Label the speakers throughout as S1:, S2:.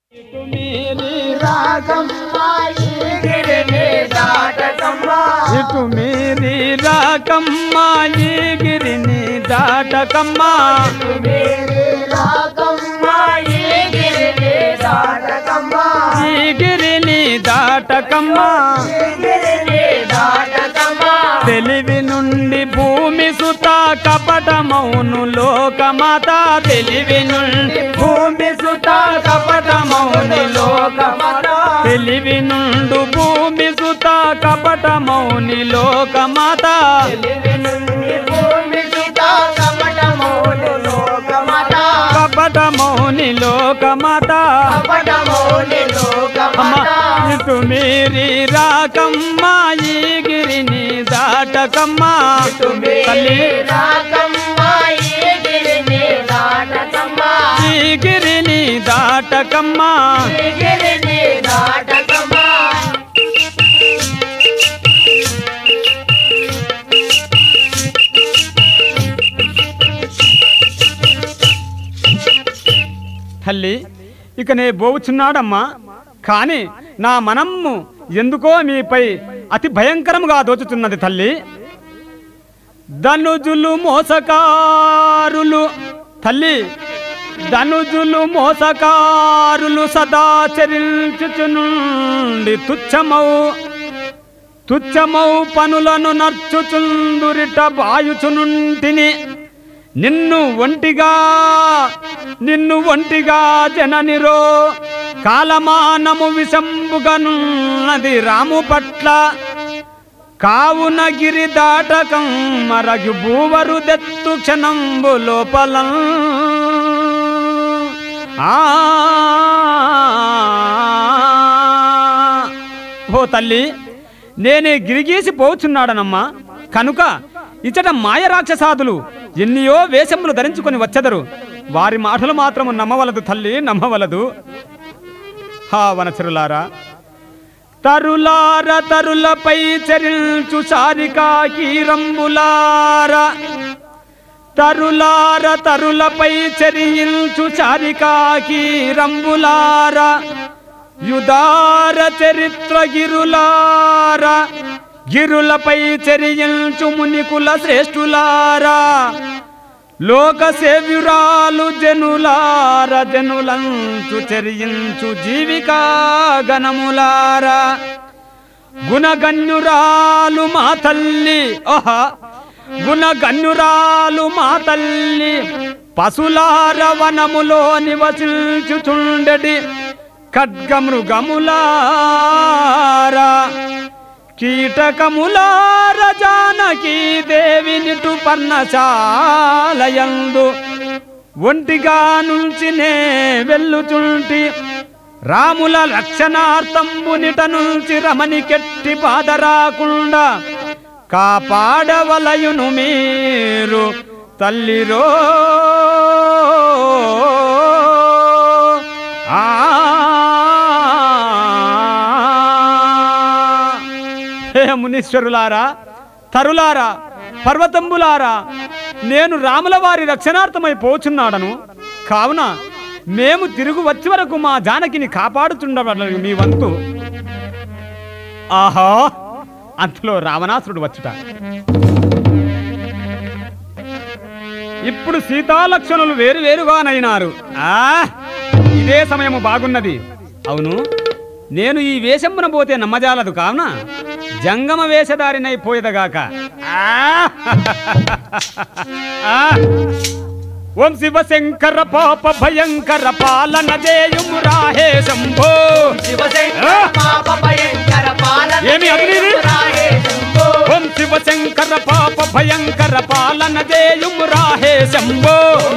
S1: ఇటు మీరి రాకమ్మా ఈ గిరిని దాటకమ్మా, ఇటు మీరి రాకమ్మా ఈ గిరిని దాటకమ్మా, ఇటు మీరి రాకమ్మా ఈ గిరిని దాటకమ్మా, ఈ గిరిని దాటకమ్మా, ఈ గిరిని దాటకమ్మా. తెలివి నుండి భూమి సుత కపటమౌను లోకమాత, తెలివి నుండి భూమి సుత కపటమౌని లోకమాత, తెలివి నుండు భూమి సుత కపటమౌని లోకమాత, తెలివి నుండి భూమి సుత కపటమౌని లోకమాత, కపటమౌని లోకమాత, కపటమౌని లోకమాత. ఇటు మీరి రాకమ్మా ఈ గిరిని దాటకమ్మా, ఇటు మీరి రాకమ్మా ఈ గిరిని దాటకమ్మా, ఈ గిరిని దాటకమ్మా, ఈ గిరిని దాటకమ్మా. తల్లి ఇక నే బోవుచున్నాడమ్మా, కాని నా మనమ్ము ఎందుకో మీపై అతి భయంకరముగా దోచుతున్నది తల్లి. ధనుజులు మోసకారులు తల్లి, ధనుజులు మోసకారులు సదా చరించుచునుండి తుచ్చమౌ పనులను నర్చుచుందురిట బాయుచునుంటిని. నిన్ను ఒంటిగా జననిరో కాలమానము విషంబుగనున్నది రాము పట్ల, కావున గిరి దాటకం మరగు భూవరు దెత్తు క్షణంబు లోపల. ఓ తల్లి, నేనే గిరిగీసి పోచున్నాడనమ్మా, కనుక ఇచ్చట మాయ రాక్షసాదులు ఎన్నియో వేషములు ధరించుకొని వచ్చెదరు. వారి మాటలు మాత్రము నమ్మవలదు తల్లి, నమ్మవలదు. హా వనచరులారా, తరులపై చరించు సారికా కీరంబులారా, తరులపై చరించు సారికా కీరంబులారా, యుదార చరిత్ర గిరులారా, గిరులపై చరించు మునికుల శ్రేష్ఠులారా, లోక సేవ్యురాలు జనులార, జనులంచు చరించు జీవికా గణములారా, గుణగణ్యురాలు మా తల్లి, గుణగణ్యురాలు మా తల్లి, పశులార వనములో నివసించుచుండెడి ఖడ్గమృగములారా, కీటకములార జానకీ దేవినిటు పర్ణశాలయందు ఒంటిగా నుంచి నే వెళ్ళుచుంటి, రాముల రక్షణార్థంబునిట నుంచి రమణి కెట్టి బాధరాకుండా కాపాడవలయును మీరు తల్లిరో. మునీశ్వరులారా, తరులారా, పర్వతంబులారా, నేను రాముల వారి రక్షణార్థమై పోచున్నాడను, కావున మేము తిరుగు వచ్చే వరకు మా జానకిని కాపాడుతుండవలను మీ వంతు. ఆహా, అంతలో రావణాసురుడు వచ్చుట. ఇప్పుడు సీతాలక్ష్మణులు వేరువేరుగానైనారు. ఇదే సమయము బాగున్నది. అవును, నేను ఈ వేషమున పోతే నమ్మజాలదు, కావున జంగమ వేషధారినైపోయేదగాక. ఓం శివశంకర పాప భయంకర పాలన జేయుమురాహే శంభో, ఏమి అగ్నిది? ఓం శివశంకర పాప భయంకర పాలన జేయుమురాహే శంభో,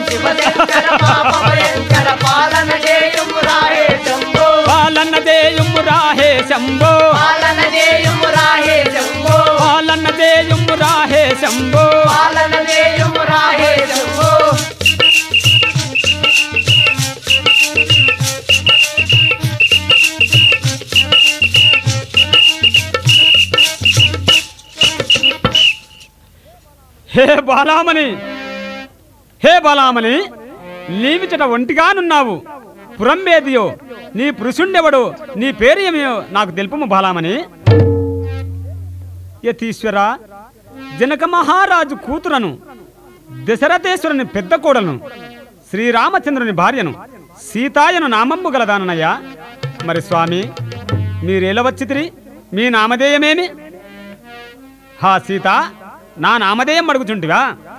S1: పాలన జేయుమురాహే శంభో, పాలన జేయుమురాహే శంభో, పాలన జేయుమురాహే శంభో, పాలన జేయుమురాహే శంభో, పాలన జేయుమురాహే శంభో. హే బాలామణి, హే బాలామణి, నీవిచట ఒంటిగానున్నావు. పురంబేదియో నీ పురుషుండెవడు, నీ పేరు ఏమో నాకు తెలుపుము బాలామణి. యతీశ్వర, జనక మహారాజు కూతురను, దశరథేశ్వరుని పెద్ద కోడలను, శ్రీరామచంద్రుని భార్యను, సీతాయను నామమ్ము గలదానయ్యా. మరి స్వామి, మీరేలా వచ్చితిరి? మీ నామధేయమేమి? హా సీత, నా నామధేయం అడుగుచుంటివా?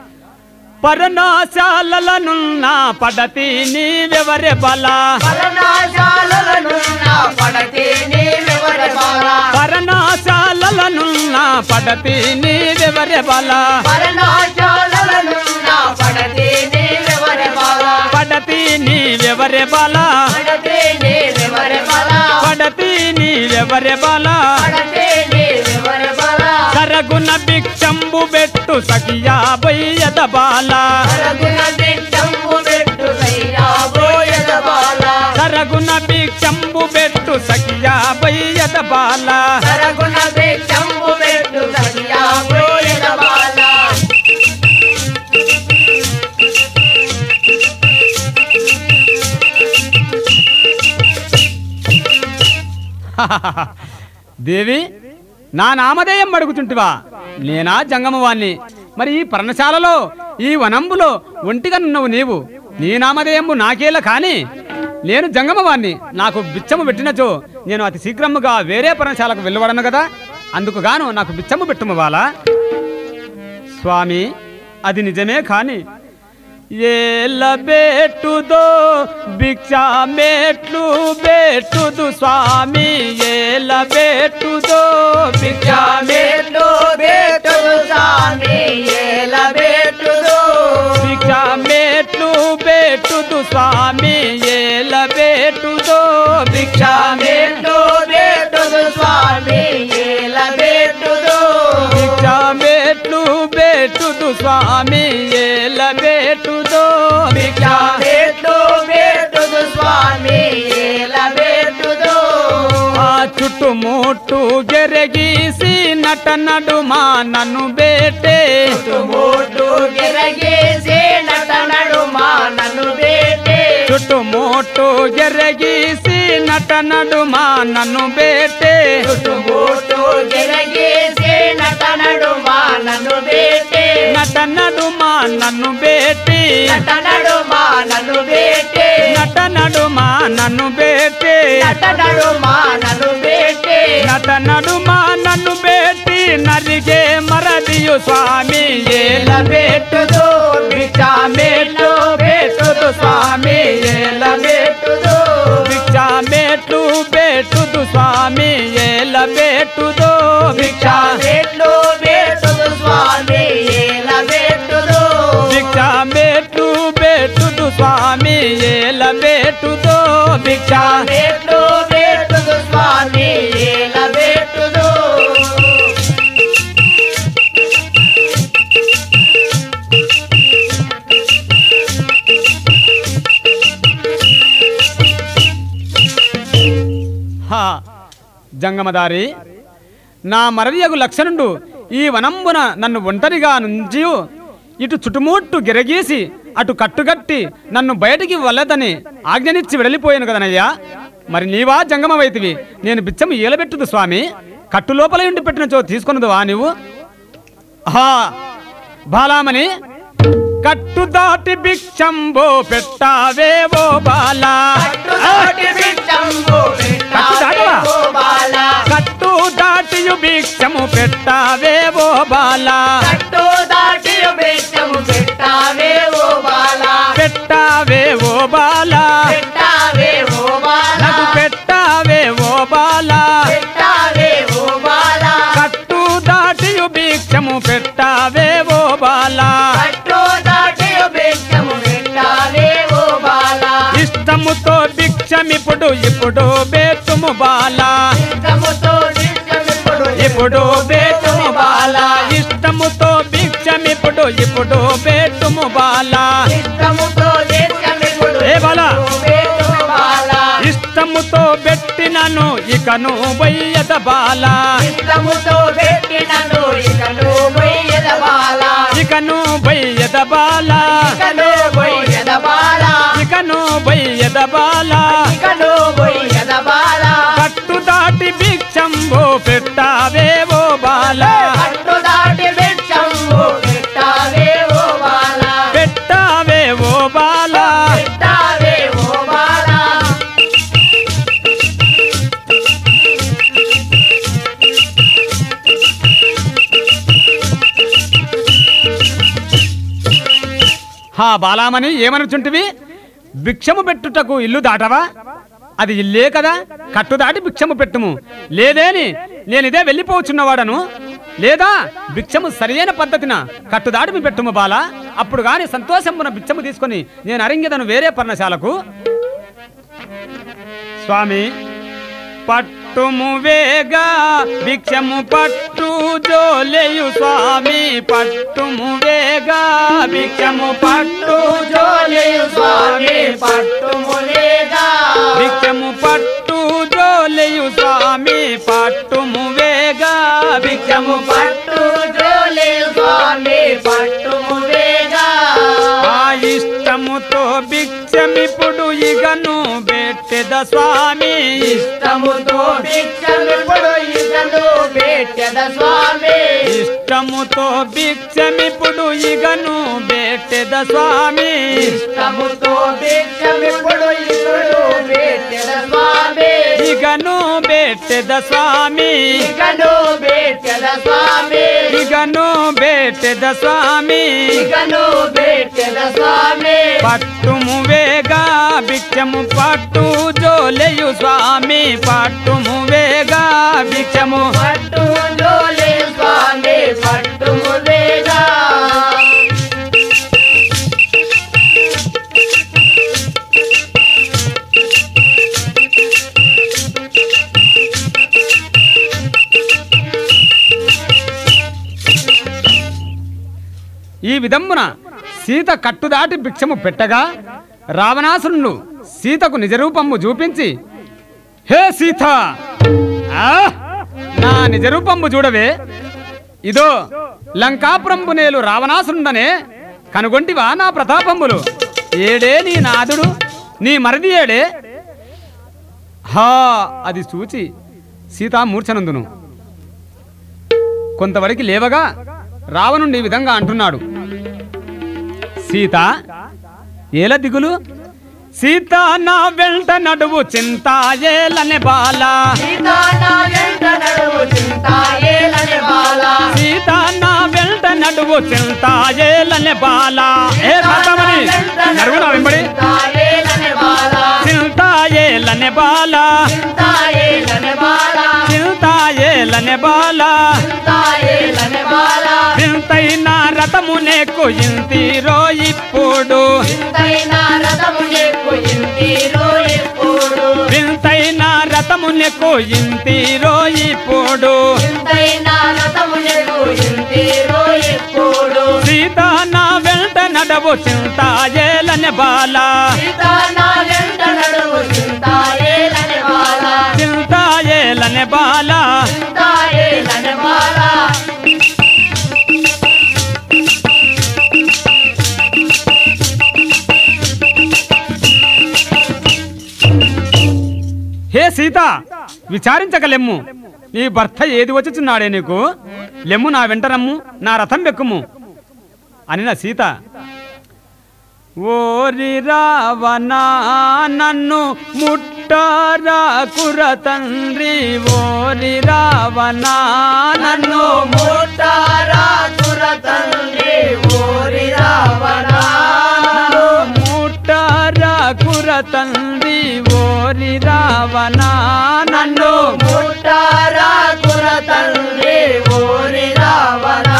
S1: పరనాశాలనున్న పడతి నీవెవరె బల,
S2: పరనాశాలనున్న పడతి నీవెవరె బల,
S1: పరనాశాలనున్న పడతి నీవెవరె బల,
S2: పరనాశాలనున్న పడతి నీవెవరె బల,
S1: పడతి నీవెవరె బల,
S2: పడతి నీవెవరె బల,
S1: పడతి నీవెవరె బల,
S2: పడతి నీవెవరె బల,
S1: సరగుణ భిక్షంబు బెట్టు సఖియా బయ్యద బాల,
S2: సరగుణ భిక్షంబు బెట్టు సఖియా బయ్యద బాల,
S1: సరగుణ భిక్షంబు బెట్టు సఖియా బయ్యద బాల,
S2: సరగుణ భిక్షంబు బెట్టు సఖియా బయ్యద బాల.
S1: దేవి, నా నామధేయం అడుగుచుంటివా? నేనా జంగమవాణ్ణి. మరి ఈ పర్ణశాలలో, ఈ వనంబులో ఒంటిగా నువ్వు నీవు, నీ నామధేయంబు నాకేలా కాని నేను జంగమవాణ్ణి. నాకు బిచ్చము పెట్టినచో నేను అతి శీఘ్రముగా వేరే పర్ణశాలకు వెళ్ళవడను కదా, అందుకుగాను నాకు బిచ్చము పెట్టుము వాలా. స్వామి, అది నిజమే కాని ఏల బేటుదో భిక్షా మెట్లు బేటుదు స్వామి, ఏల బేటుదో భిక్షా
S2: మెట్లు బేటుదు స్వామి, ఏల బేటుదు
S1: భిక్షా మెట్లు బేటుదు స్వామి, ఏల బేటుదో భిక్షా
S2: మెట్లు బేటుదు స్వామి, ఏల బేటుదు
S1: భిక్షా మెట్లు బేటుదు స్వామి, ఏల బేటుదో
S2: భిక్షా మెట్లు బేటుదు స్వామి, ఏల బేటుదు.
S1: ఆ చుట్టుముట్టు గెరగీసి నట నడుమా నన్ను బేటే,
S2: చుట్టుముట్టు గిరగేసి నట నడుమా నన్ను బేటే,
S1: చుట్టుముట్టు గెరగీసి నట నడుమా నన్ను బేటే,
S2: చుట్టుముట్టు గిరగేసి నట నడుమా నన్ను బేటే,
S1: నట నడుమా నన్ను బేటి,
S2: నట నడుమా నన్ను బేటే,
S1: నట నడుమా నన్ను బేటి,
S2: నట నడుమా నన్ను బేటే,
S1: నట నడుమా నన్ను బేటి, నరిగే మరదియు స్వామి, ఏల బేటుదో భిక్షా మెట్లు బేటుదు స్వామి, ఏల బేటుదో భిక్షా మెట్లు బేటుదు స్వామి, ఏల బేటుదో భిక్షా
S2: మెట్లు బేటుదు స్వామి, ఏల బేటుదు
S1: భిక్షా మెట్లు బేటుదు స్వామి, ఏల బేటుదో భిక్షా
S2: మెట్లు బేటుదు స్వామి, ఏల బేటుదు.
S1: హా జంగమదారి, నా మరవియగు లక్షణుండు ఈ వనంబున నన్ను ఒంటరిగా నుంచి ఇటు చుట్టుముట్టు గిరగీసి అటు కట్టుగట్టి నన్ను బయటికి వెళ్ళదని ఆజ్ఞనిచ్చి వెడలిపోయాను కదనయ్యా. మరి నీవా జంగమవైతివి, నేను బిచ్చము ఏలబెట్టుదు స్వామి, కట్టు లోపల ఉండి పెట్టినచో తీసుకొనదువా నీవు? హా బాలామణి, కట్టు దాటి భిక్షంబో పెట్టావేవో బాలా,
S2: కట్టుదాటి భిక్షంబు పెట్టావేవో బాలా,
S1: కట్టు దాటియు భిక్షము పెట్టావేవో బాలా,
S2: కట్టుదాటి భిక్షము పెట్టావేవో బాలా,
S1: పెట్టావేవో బాలా,
S2: పెట్టావేవో బాలా,
S1: నాకు పెట్టావేవో బాలా,
S2: పెట్టావేవో బాలా,
S1: కట్టు దాటియు భిక్షము పెట్టావేవో బాలా,
S2: కట్టుదాటి భిక్షము పెట్టావేవో బాలా,
S1: ఇష్టముతో భిక్షమిప్పుడు ఇప్పుడు బేతుము బాలా,
S2: ఇష్టముతో భిక్షమిప్పుడు
S1: ఇప్పుడు బేతుము బాలా, ఇష్టముతో భిక్షమిప్పుడు ఇప్పుడు బేతుము బాలా,
S2: ఇష్టముతో భిక్షమిప్పుడు
S1: ఏ బాలా,
S2: బేటుము బాలా,
S1: ఇష్టముతో పెట్టినను ఇకను బయ్యద బాలా,
S2: ఇష్టముతో పెట్టినను ఇకను బయ్యద బాలా,
S1: ఇకను బయ్యద బాలా,
S2: ఇకను బయ్యద బాలా,
S1: ఇకను బయ్యద బాలా,
S2: ఇకను బయ్యద
S1: ఓ పెట్టావే ఓ బాల
S2: కట్టు దాటి భిక్షము పెట్టావే ఓ బాల
S1: పెట్టావే ఓ బాల
S2: పెట్టావే ఓ బాల
S1: హా బాలామణి ఏమనుచుంటివి భిక్షము పెట్టుటకు ఇల్లు దాటవా అది ఇల్లే కదా కట్టు దాటి భిక్షము పెట్టుము లేదేని నేనిదే వెళ్ళిపోవచ్చున్నవాడను లేదా భిక్షము సరియైన పద్ధతిన కట్టు దాటి పెట్టుము బాల అప్పుడు గాని సంతోషమున భిక్షము తీసుకొని నేను అరింగెదను వేరే పర్ణశాలకు స్వామి పట్టుము వేగా భిక్షము పట్టు జోలేయు స్వామి పట్టుము వేగా భిక్షము పట్టు
S2: జోలేయు స్వామి పట్టుములేగా
S1: భిక్షము పట్టు జోలేయు స్వామి పట్టుము వేగా భిక్షము
S2: పట్టు జోలేయు స్వామి పట్టుములేగా
S1: ఆ ఇష్టముతో భిక్షమిప్పుడు ఇగను పెట్టెద స్వామి
S2: ఇష్టముతో భిక్షమిప్పుడు ఇతను పెట్టెద స్వామి
S1: ఇష్టముతో భిక్షమిప్పుడు ఇగను పెట్టెద స్వామి
S2: ఇష్టముతో భిక్షమిప్పుడు ఇతను పెట్టెద స్వామి
S1: ఇగను పెట్టెద స్వామి
S2: ఇకను పెట్టెద స్వామి
S1: ఇగను పెట్టెద స్వామి
S2: ఇకను పెట్టెద స్వామి
S1: పట్టుము వేగా భిక్షము పట్టు జోలేయు స్వామి పట్టుము వేగా భిక్షము
S2: పట్టు జోలే స్వామి పట్టుములేగా
S1: ఈ విధమున సీత కట్టుదాటి భిక్షము పెట్టగా రావణాసురుడు సీతకు నిజరూపము చూపించి హే సీత ఆ, నా నిజరూపము చూడవే ఇదో లంకాపురంబు నేలు రావణాసురుడనే కనుగొంటివా నా ప్రతాపములు ఏడే నీ నాదుడు నీ మరిది ఏడే హా అది చూచి సీత మూర్ఛనందును కొంతవరకు లేవగా రావణుండి ఈ విధంగా అంటున్నాడు సీత ఏల దిగులు సీత నా వెంట నడువు చింత ఏలనే బాల
S2: సీతా నా వెంట నడువు చింతా ఏలనే బాల
S1: సీత నా వెంట నడువు చింత ఏలనే బాల ఏ భారతమణి నడువునా వెంబడి
S2: చింతా ఏలనే బాల
S1: చింత ఏలనే బాల
S2: చింతా ఏలనే బాల
S1: చింత ఏలనే బాల
S2: చింతా ఏలనే బాల
S1: చింతైన రథమునే కొయింతిరో ఇప్పుడు
S2: ఇంతైనా రథమునే కొయింటిరో ఎప్పుడు
S1: వింతైన రథమునే కొయింతిరో ఇప్పుడు
S2: ఇంతైనా రథమునే కొయింటిరో ఎప్పుడు
S1: సీత నా వెంట నడవు చింత ఏలనే బాల
S2: సీతా నా వెంట నడువు చింతా ఏలనే బాల
S1: చింత ఏలనే బాల
S2: చింతా ఏలనే బాల
S1: హే సీత విచారించక లెమ్ము నీ భర్త ఏది వచ్చుచున్నాడే నీకు లెమ్ము నా వెంట రమ్ము నా రథం బెక్కుము అనిన సీత ఓరి రావణా నన్ను ముట్టారా కుర తండ్రి ఓరి రావణా నన్ను
S2: ముట్టారా కుర తండ్రి ఓరి రావణా
S1: ముట్టారా కుర తండ్రి ఓరి రావణా నన్ను
S2: ముట్టారా కుర తండ్రి ఓరి రావణా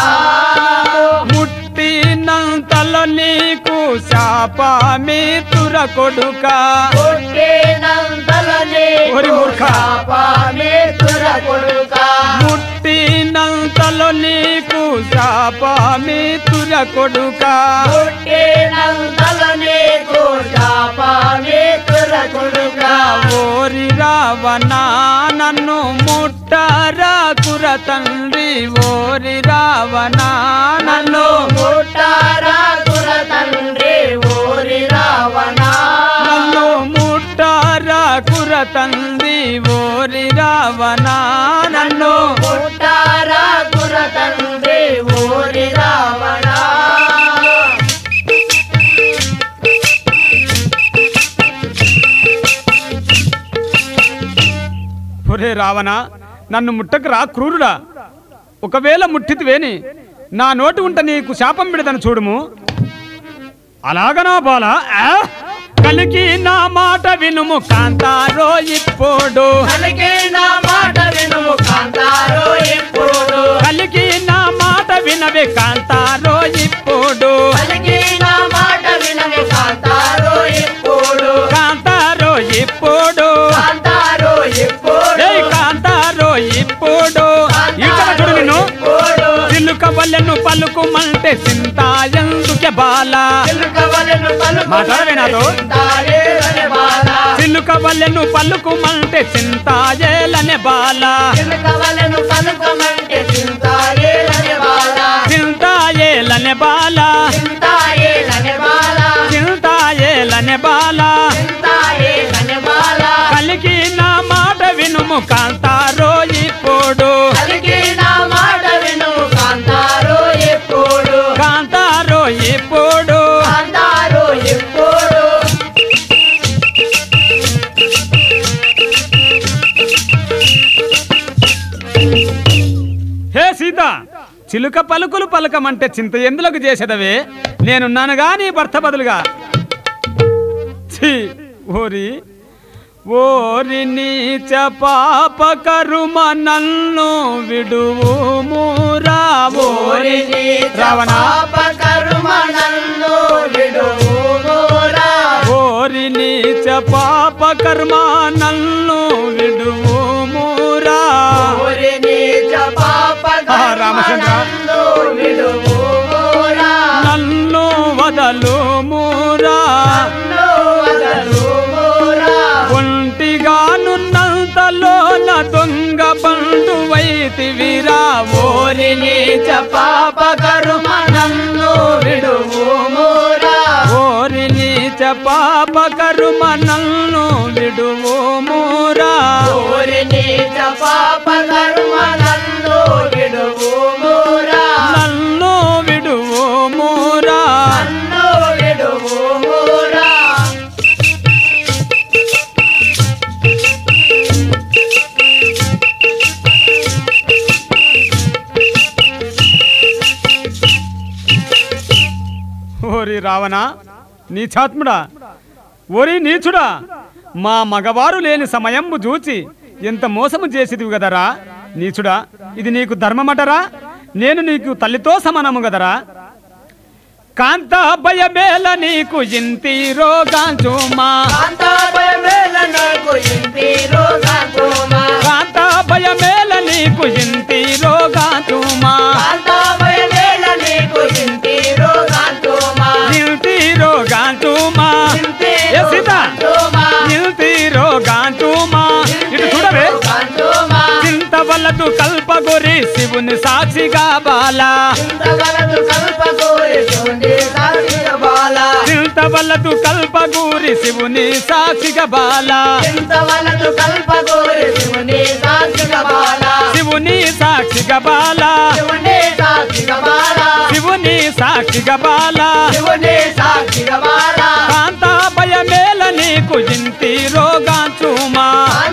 S1: ముట్టినంతలో నీకు శాపమే తుర కొడుక
S2: పుట్టినంతలనే
S1: ఓరి మూర్ఖ.
S2: శాపమే తుర కొడుక
S1: ముట్టినంతలో నీకు శాపమే తుర కొడుక
S2: పుట్టినంతలనే శాపమే తుర కొడుక
S1: ఓరి రావణా నన్ను ముట్టారా కుర తండ్రి ఓరి రావణా నన్ను
S2: ముట్టారా కుర తండ్రి ఓరి రావణా
S1: నన్ను ముట్టారా కుర తండ్రి తండ్రి ఓరి రావణ నన్ను
S2: పుట్టారా తండ్రి ఓరి రావణ
S1: ఒరే రావణ నన్ను ముట్టకురా క్రూరుడా ఒకవేళ ముట్టితివేని నా నోటి ఉంట నీకు శాపం విడదను చూడుము అలాగనా బాల కలికి నా మాట వినుము కాంతారో ఇప్పుడు
S2: కలికి నా మాట వినుము కాంతారో ఇప్పుడు
S1: కలికి నా మాట వినవే కాంతారో ఇప్పుడు
S2: కలికి నా మాట వినవే కాంతారో ఇప్పుడు
S1: కాంతారో ఇప్పుడు
S2: కాంతారో ఇప్పుడు
S1: కాంతారో ఇప్పుడు ఇక్కడ చూడు నిన్ను చిలుక వల్లెను పలుకుమంటే చింత ఎందుకే బాల మాట్లాడవే నాతో చిలుక వల్లెను పలుకుమంటే చింత ఏలనే బాల చింత ఏలనే బాల చింత ఏలనే బాల కలికి నా మాట వినుము కాంతారో ఇప్పుడు కాంతారో ఇప్పుడు హే సీత చిలుక పలుకులు పలకమంటే చింత ఎందులకు చేసేదవే నేనున్నానుగా నీ భర్త బదులుగా ఛీ ఓరి ఓరి నీచ పాప కరుమ నన్ను విడువుమురా ఓరి రావణ ఓరి నీచ పాప కర్మ నన్ను విడువుమురా రామచంద్ర నన్ను వదలుమురా ఒంటిగానున్నంతలోన దొంగ బండు వైతివిరా ఓరి నీచ పాప కర్మ నన్ను విడువుమురా ఓరి నీచ పాప కర్మ నన్ను విడువుమురా
S2: ఓరి నీచ పాప కర్మ నన్ను విడువుమురా
S1: నన్ను విడువుమురా
S2: నన్ను విడువుమురా
S1: ఓరి రావణ నీచాత్ముడా ఓరి నీచుడా మా మగవారు లేని సమయంబు చూచి ఎంత మోసము చేసిదివి గదరా నీచుడా ఇది నీకు ధర్మమటరా నేను నీకు తల్లితో సమానము గదరా కాంత భయమేల నీకు ఇంతి రోగాంచుమా కాంత భయమేల నీకు ఇంతి రోగాంచుమా నిల్తి రోగాంచుమా ఏ సీత నిల్తి రోగాంచుమా ఇటు చూడవే చింత వల్లదు కల్పగొరి శివుని సాక్షిగా బాల చింత వల్లదు కల్పగూరి శివుని సాక్షిగా బాల శివుని సాక్షిగా బాల శివుని సాక్షిగా బాల కాంత భయమేల నీకు ఇంటి రోగాంచుమా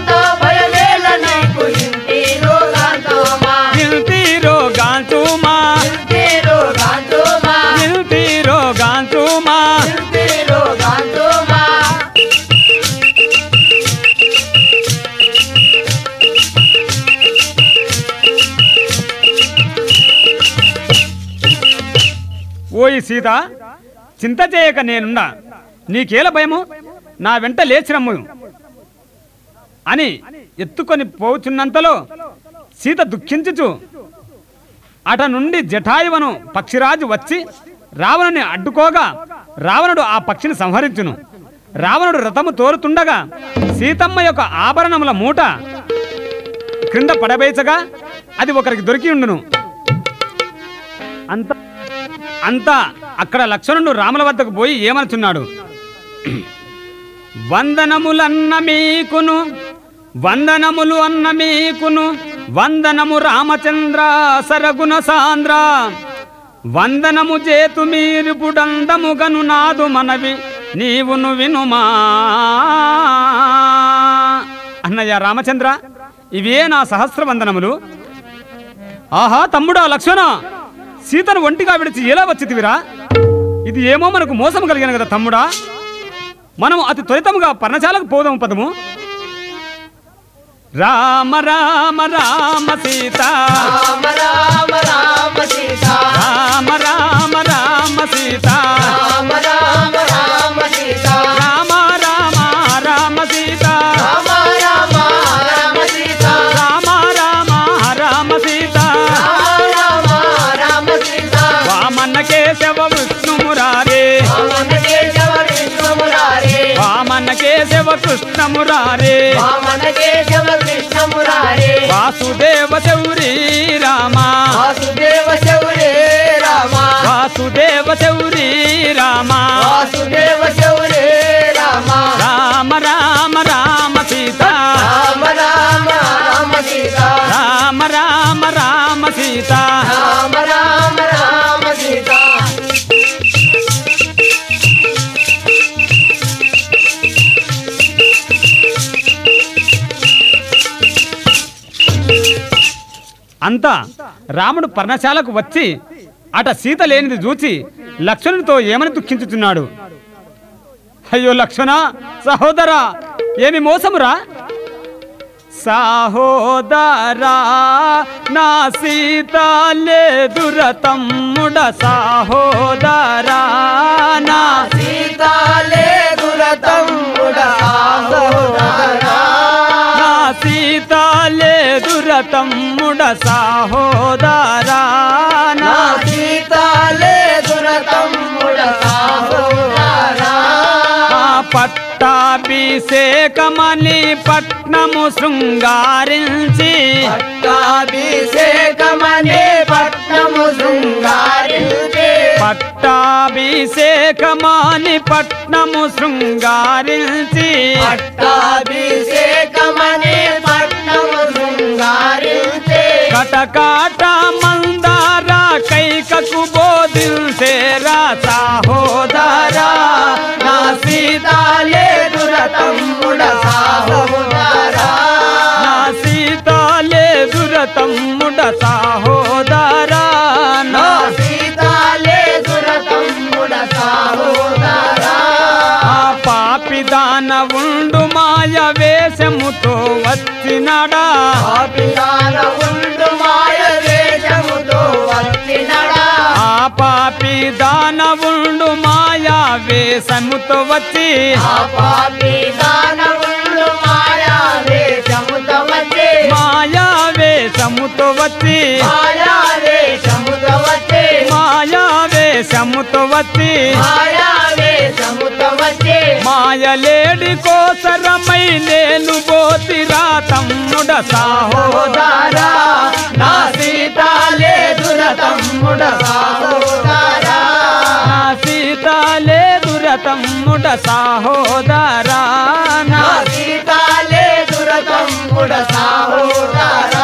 S1: ఇంటి రోగాంచుమా ఇంటి రోగాంచుమా ఓయి సీత చింత చేయక నేనున్నా నీకేల భయము నా వెంట లేచిరమ్ము అని ఎత్తుకొని పోచున్నంతలో సీత దుఃఖించుచు అట నుండి జటాయువను పక్షిరాజు వచ్చి రావణుని అడ్డుకోగా రావణుడు ఆ పక్షిని సంహరించును రావణుడు రథము తోరుతుండగా సీతమ్మ యొక్క ఆభరణముల మూట క్రింద పడవేచగా అది ఒకరికి దొరికి ఉండును అంతా అక్కడ లక్ష్మణుడు రాముల వద్దకు పోయి ఏమనుచున్నాడు వందనములన్న మీకును వందనములు అన్న మీకును వందనము రామచంద్ర సరగుణ సాంద్ర వందనము చేతు మీరు పుడందముగను నాదు మనవి నీవును వినుమా. అన్నయ్య రామచంద్ర, ఇవే నా సహస్ర వందనములు. ఆహా తమ్ముడా లక్ష్మణ, సీతను ఒంటిగా విడిచి ఎలా వచ్చితివిరా? ఇది ఏమో మనకు మోసం కలిగిన కదా తమ్ముడా. మనం అతి త్వరితముగా పర్ణశాలకు పోదాము పదము. రామ రామ రామ సీత
S2: రామ రామ రామ సీత
S1: రామ రామ రామ సీత
S2: రామ రామ రామ సీత
S1: రామ రామ రామ సీత
S2: రామ రామ రామ సీత
S1: రామ రామ రామ సీత
S2: రామ రామ సీత
S1: వామన్న కేశవ విష్ణు మురారే
S2: వామన కేశవ విష్ణు మురారే
S1: వామన్న కేశవ కృష్ణ మురారే
S2: వామన కేశవ కృష్ణ మురారే
S1: వాసుదేవ చౌరీ రామ
S2: వాసుదేవ శౌరే రామ
S1: వాసుదేవ చౌరీ రామ
S2: వాసుదేవ శౌరే రామ
S1: రామ రామ రామ సీత
S2: రామ రామ రామ సీత
S1: రామ రామ రామ సీత
S2: రామ రామ రామ సీత
S1: అంతా రాముడు పర్ణశాలకు వచ్చి అట సీత లేనిది చూచి లక్ష్మణునితో ఏమని దుఃఖించుతున్నాడు. అయ్యో లక్ష్మణ సహోదరా, ఏమి మోసమురా? సహోదరా నా సీత లేదుర తమ్ముడ సహోదరా నా
S2: సీత లేదుర తమ్ముడ సహోదరా
S1: నా సీత లేదుర తమ్ముడ సహోదరా
S2: నా సీత లేదుర తమ్ముడ సహోదరా
S1: పట్టాభిషేకమని పట్నము శృంగారించి
S2: పట్టాభిషేకమనే పట్నము శృంగారించే
S1: పట్టాభిషేకమని పట్నము శృంగారించి
S2: పట్టాభిషేకమనే పట్నము శృంగారించే
S1: కటకాట మందార కైకకు బోధించేరా సహోదరా
S2: నా సీత లేదుర తమ్ముడ సహోదరా
S1: నా సీత లేదుర తమ్ముడ సహోదరా
S2: నా సీత లేదుర తమ్ముడ సహోదరా
S1: ఆ పాపి దాన ఉండు మాయ వేషముతో వచ్చినడా
S2: పాపిదాన ఉండు మాయ వేషముతో వచ్చినడా
S1: ఆ పాపి దాన ఉండు మాయా వేషముతో వచ్చి
S2: ఆ పాపిదాన ఉండు మాయా వేషముతో వచ్చి
S1: మాయా వేషముతో వచ్చి
S2: మాయా వేషముతో వచ్చి
S1: మాయా వేషముతో వచ్చి
S2: మాయా వేషముతో వచ్చి
S1: మాయలేడి కోసరమై నేను పోతిరా తమ్ముడ సహోదరా
S2: నా సీత లేదుర తమ్ముడ సహోదరా
S1: నా సీత లేదుర తమ్ముడ సహోదరా
S2: నా సీత లేదుర తమ్ముడ సహోదరా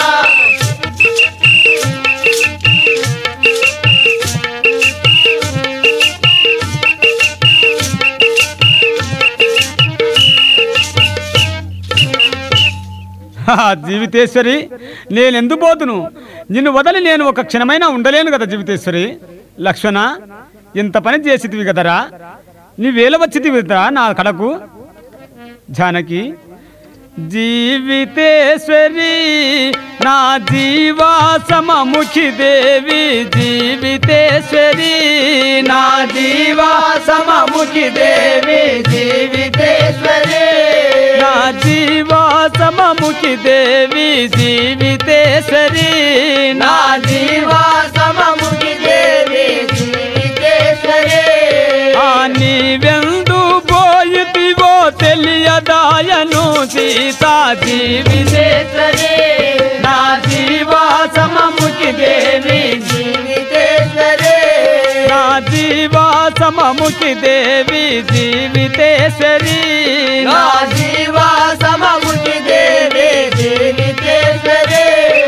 S1: జీవితేశ్వరి, నేనెందు పోతును? నిన్ను వదలి నేను ఒక క్షణమైనా ఉండలేను కదా జీవితేశ్వరి. లక్ష్మణ, ఇంత పని చేసితివి కదరా, నీవేళ వచ్చితివి కదరా నా కడకు. జానకి, జీవితేశ్వరి నా జీవాసమముఖి దేవి జీవితేశ్వరి నా జీవాసమముఖి దేవి జీవితేశ్వరి నా జీవాసమముఖి దేవి జీవితేశ్వరి
S2: నా జీవాసమముఖి దేవి జీవితేశ్వరి
S1: ఆ నీవెందు పోయితివో తెలియదాయను సీతా జీవితేశ్వరి నా జీవాసమముఖి దేవి
S2: జీవితేశ్వరి
S1: నా జీవాస సమముఖి దేవి జీవితేశ్వరి
S2: నా జీవ సమముఖి దేవి జీవితేశ్వరి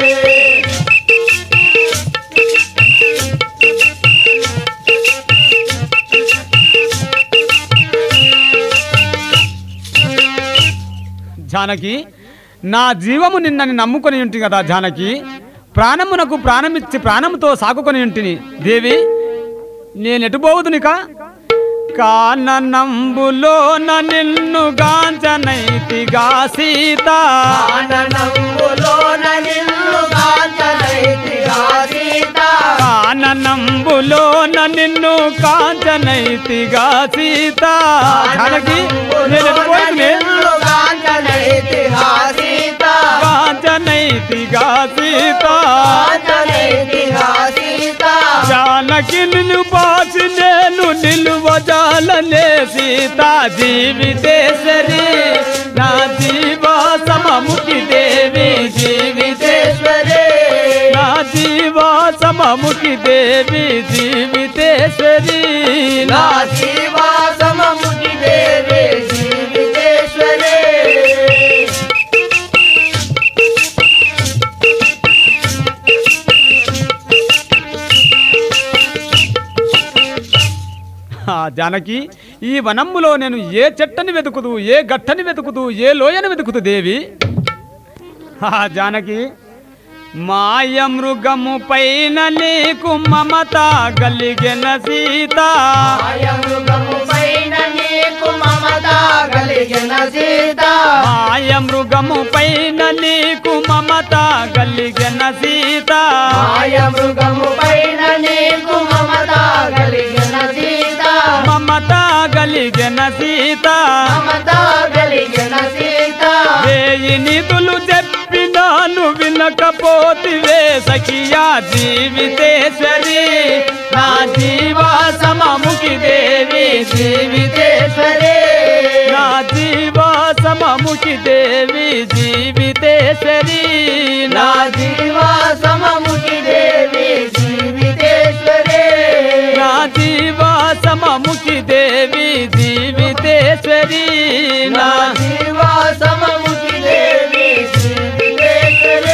S1: జానకి నా జీవము నిన్నని నమ్ముకొని ఉంటి కదా జానకి ప్రాణమునకు ప్రాణమిచ్చి ప్రాణముతో సాకుకొని ఉంటిని దేవి నేనెటుపోవుదునిక కాననంబులోన నిన్ను గాంచనైతిగా సీత
S2: ఆనందంబులోన నిన్ను గాంచనైతిగా సీత
S1: కాననంబులోన నిన్ను కాంచనైతిగా సీత జానకి నేనెటుపోవుదునే
S2: నిన్ను గాంచనైతిగా సీత
S1: కాంచనైతిగా సీత
S2: గాంచనైతిగా సీత
S1: జానకి నిన్ను పాసి నేను నిలువజాలనే సీత జీవితేశ్వరి నా జీవ సమముఖి దేవి జీవితేశ్వరి నా జీవ సమముఖి దేవి జీవితేశ్వరి
S2: నా జీవ సమముఖి దేవి జీవితేశ్వరి
S1: జానకి ఈ వనమ్ములో నేను ఏ చెట్టని వెతుకుదు ఏ గట్టని వెతుకుదు ఏ లోయని వెతుకుతు దేవి జానకి మాయ మృగము పైన నీకు మమత గలిగిన సీత
S2: మాయమృగము పైన నీకు మమత కలిగిన సీత
S1: మాయ మృగము పైన నీకు మమత గలిగిన సీత
S2: మాయమృగము పైన నీకు మమత కలిగిన సీత
S1: మమత గలిగిన సీత
S2: మమత కలిగిన సీత
S1: వేయి నిధులు చెప్పినాను వినకపోతివే సఖియా జీవితేశ్వరి నా జీవ సమముఖి దేవి జీవితేశ్వరి నా జీవ సమముఖి దేవి జీవితేశ్వరి
S2: నా జీవ సమముఖి దేవి జీవితేశ్వరి
S1: నా జీవ సమముఖి దేవి జీవితేశ్వరి
S2: నా జీవ సమముఖి దేవి జీవితేశ్వరి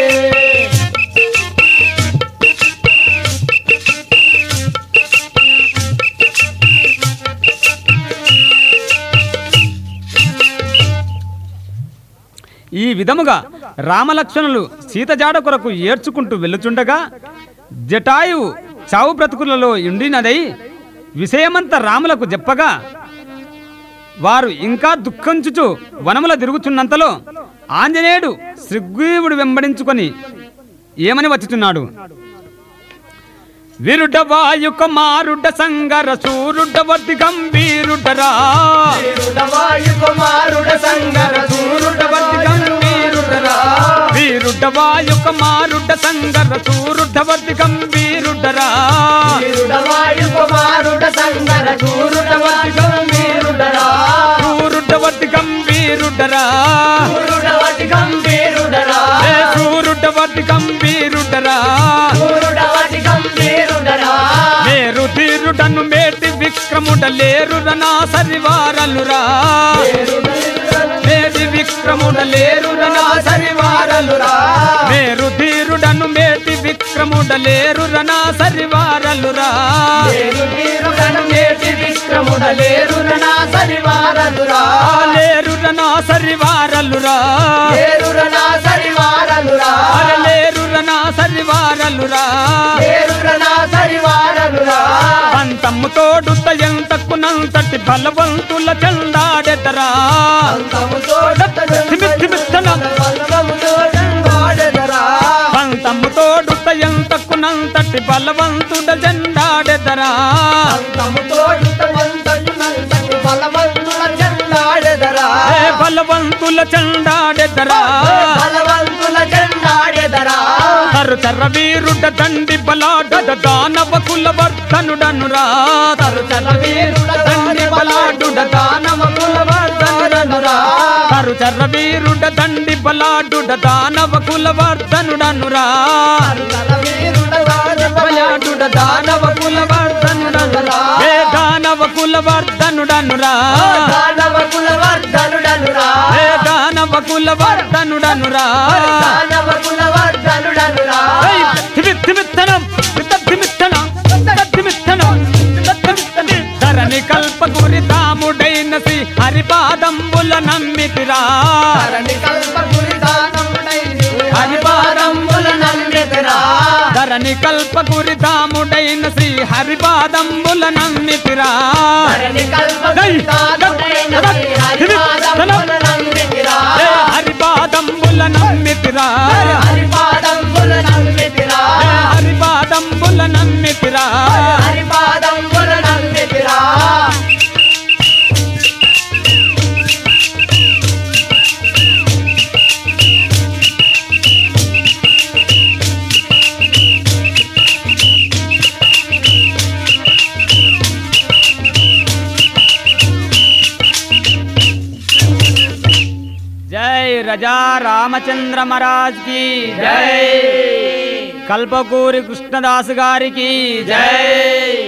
S1: ఈ విధముగా రామలక్ష్మణులు సీతజాడ కొరకు ఏడ్చుకుంటూ వెళ్ళుచుండగా జటాయువు చావు బ్రతుకులలో ఉండినదై విషయమంతా రాములకు చెప్పగా వారు ఇంకా దుఃఖించుచు వనముల తిరుగుచున్నంతలో ఆంజనేయుడు శ్రీగ్రీవుడు వెంబడించుకొని ఏమని వచ్చుచున్నాడు విరుడ వాయుక మారుడ సంగర సూరుడ వర్తి గంభీరుడరా
S2: వాయు కుమారుడ సంగర సూరుడ
S1: వర్తి గంభీరుడరా వీరుడ వాయుక మారుడ సంగర సూరుడ వర్తి గంభీరుడరా
S2: వాయు కుమారుడ సంగర సూరుడ వర్తి గంభీరుడరా
S1: సూరుడ వర్తి గంభీరుడరా
S2: సూరుడ వర్తి గంభీరుడరా
S1: సూరుడ వర్తి గంభీరుడరా
S2: సూరుడ వర్తి గంభీరుడరా
S1: మేరు తీరుడను మేటి విక్రముడ లేరురనా సరివారలురా మేటి విక్రముడ లేరురనా సరివారలురా మేరు తీరుడను మేటి విక్రముడ లేరురనా సరివారలురా
S2: నేటి విక్రముడ లేరురనా సరివారలురా
S1: లేరురనా సరివారలురా
S2: లేరురనా సరివారలురా
S1: లేరురనా సరివారలురా
S2: లేరురనా సరివారలురా
S1: పంతమ్ము తోడు ఎంతకునంతటి బలవంతుల చెందాడెదరా పంతమ్ము తోడు ఎంతకునంతటి బలవంతుడ చెందాడెదరా బలవంతుల చెందాడెదరా తరు చర్ర వీరుడ దండి బలాడద దానవ కుల వర్ధనుడనురా తరు చర్ర వీరుడ దండి బలాడుడ దానవ కుల వర్ధనుడనురా తరు చర్ర వీరుడ దండి బలాడుడ దానవ కుల వర్ధనుడనురా బలాడుడ దానవ కుల వర్ధనుడనురా వేదాన దానవ కులవర్ధనుడనురా
S2: దానవ కులవర్ధనుడనురా
S1: ఏ దానవ కులవర్ధనుడనురా
S2: దానవ కులవర్ధనుడనురా
S1: తిమిత్తనం ధరణి కల్పకురి తాముడైన శ్రీ హరిపాదంబుల నమ్మితిరా
S2: ధరణి కల్పకురి దానముడైన హరిపాదంబుల నమ్మితిరా
S1: ధరణి కల్పకురి తాముడైన శ్రీ హరిపాదంబుల నమ్మితిరా
S2: ధరణి కల్పకురి దానముడైన శ్రీ హరిపాదంబుల నమ్మితిరా
S1: హరిపాదంబుల నమ్మితిరా
S2: హరిపాదంబుల నమ్మితిరా
S1: హరిపాదంబుల నమ్మితిరా
S2: హరిపాదంబుల నమ్మితిరా
S1: जय रजा रामचंद्र महाराज की
S2: जय
S1: कल्पकूरी कृष्णदास गारी की
S2: जय